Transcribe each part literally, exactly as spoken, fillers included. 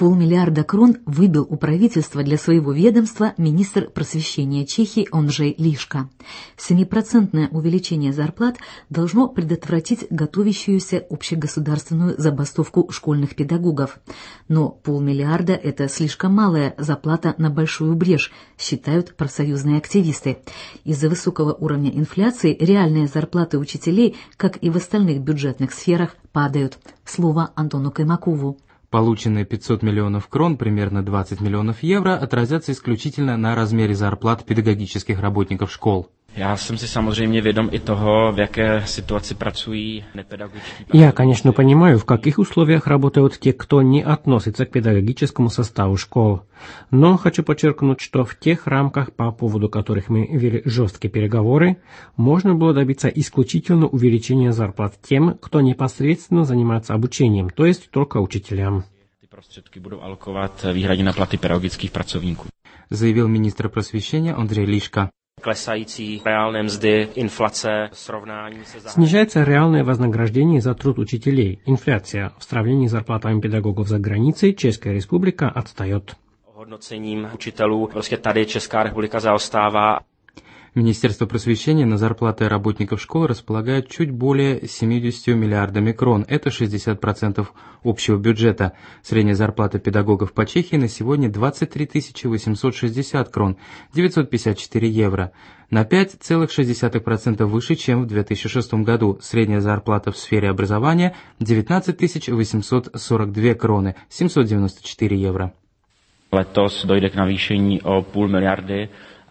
Полмиллиарда крон выбил у правительства для своего ведомства министр просвещения Чехии Ondřej Liška. Семипроцентное увеличение зарплат должно предотвратить готовящуюся общегосударственную забастовку школьных педагогов. Но полмиллиарда – это слишком малая заплата на большую брешь, считают профсоюзные активисты. Из-за высокого уровня инфляции реальные зарплаты учителей, как и в остальных бюджетных сферах, падают. Слово Антону Каймакову. Полученные пятьсот миллионов крон, примерно двадцать миллионов евро, отразятся исключительно на размере зарплат педагогических работников школ. Я jsem si samozřejmě vědom i toho, v jaké situaci pracují nepedagogičtí. Я, конечно, понимаю, в каких условиях работают те, кто не относится к педагогическому составу школ. Но хочу подчеркнуть, что в тех рамках, по поводу которых мы вели жесткие переговоры, можно было добиться исключительно увеличения зарплат тем, кто непосредственно занимается обучением, то есть только учителям. Ty prostředky budou alokovat výhradně na platy pedagogických pracovníků. Заявил министр просвещения Ondřej Liška. Klesající reálné mzdy, inflace, srovnání se zahraničím. Снижается реальное вознаграждение за труд учителей. Инфляция в сравнении с зарплатами педагогов за границей Česká republika отстает. Hodnocením učitelů prostě tady Česká republika zaostává. Министерство просвещения на зарплаты работников школ располагает чуть более семьдесят миллиардами крон. Это шестьдесят процентов общего бюджета. Средняя зарплата педагогов по Чехии на сегодня двадцать три тысячи восемьсот шестьдесят крон, девятьсот пятьдесят четыре евро. На пять целых шесть десятых процента выше, чем в две тысячи шестом году. Средняя зарплата в сфере образования девятнадцать тысяч восемьсот сорок две кроны, семьсот девяносто четыре евро. Letos dojde k navýšení o půl miliardy.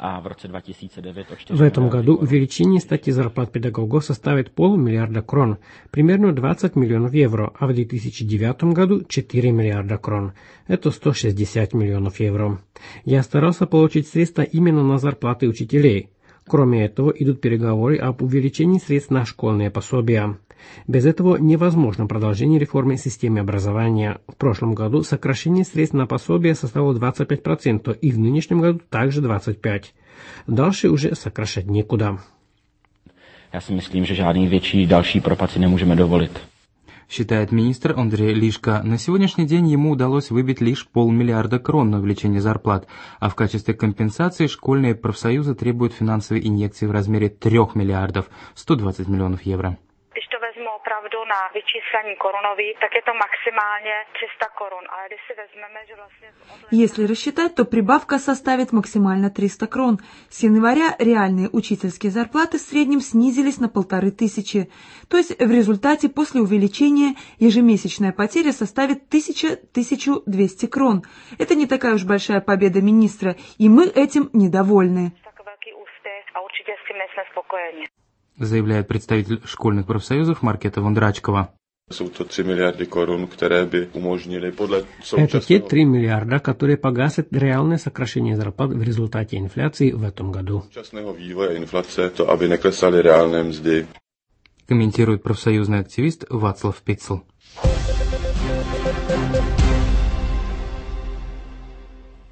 В этом году увеличение статьи зарплат педагогов составит полмиллиарда крон, примерно двадцать миллионов евро, а в две тысячи девятом году четыре миллиарда крон. Это сто шестьдесят миллионов евро. Я старался получить средства именно на зарплаты учителей. Кроме этого, идут переговоры об увеличении средств на школьные пособия. Без этого невозможно продолжение реформы системы образования. В прошлом году сокращение средств на пособия составило двадцать пять процентов и в нынешнем году также двадцать пять процентов. Дальше уже сокращать некуда. Я si myslím, že žádný větší další propad si nemůžeme dovolit. Считает министр Ondřej Liška. На сегодняшний день ему удалось выбить лишь полмиллиарда крон на увеличение зарплат, а в качестве компенсации школьные профсоюзы требуют финансовой инъекции в размере трех миллиардов сто двадцать миллионов евро. Opravdu na vyčíslení korunový, tak je to maximálně tři sta korun. Ale když si vezmeme, že vlastně... Если рассчитать, то прибавка составит максимально триста крон. С января реальные учительские зарплаты в среднем снизились на полторы тысячи. То есть в результате после увеличения ежемесячная потеря составит тысяча — тысяча двести крон. Это не такая уж большая победа министра, и мы этим недовольны. Заявляет представитель школьных профсоюзов Маркета Вондрачкова. Это те три миллиарда, которые погасят реальное сокращение зарплат в результате инфляции в этом году. Комментирует профсоюзный активист Вацлав Пицл.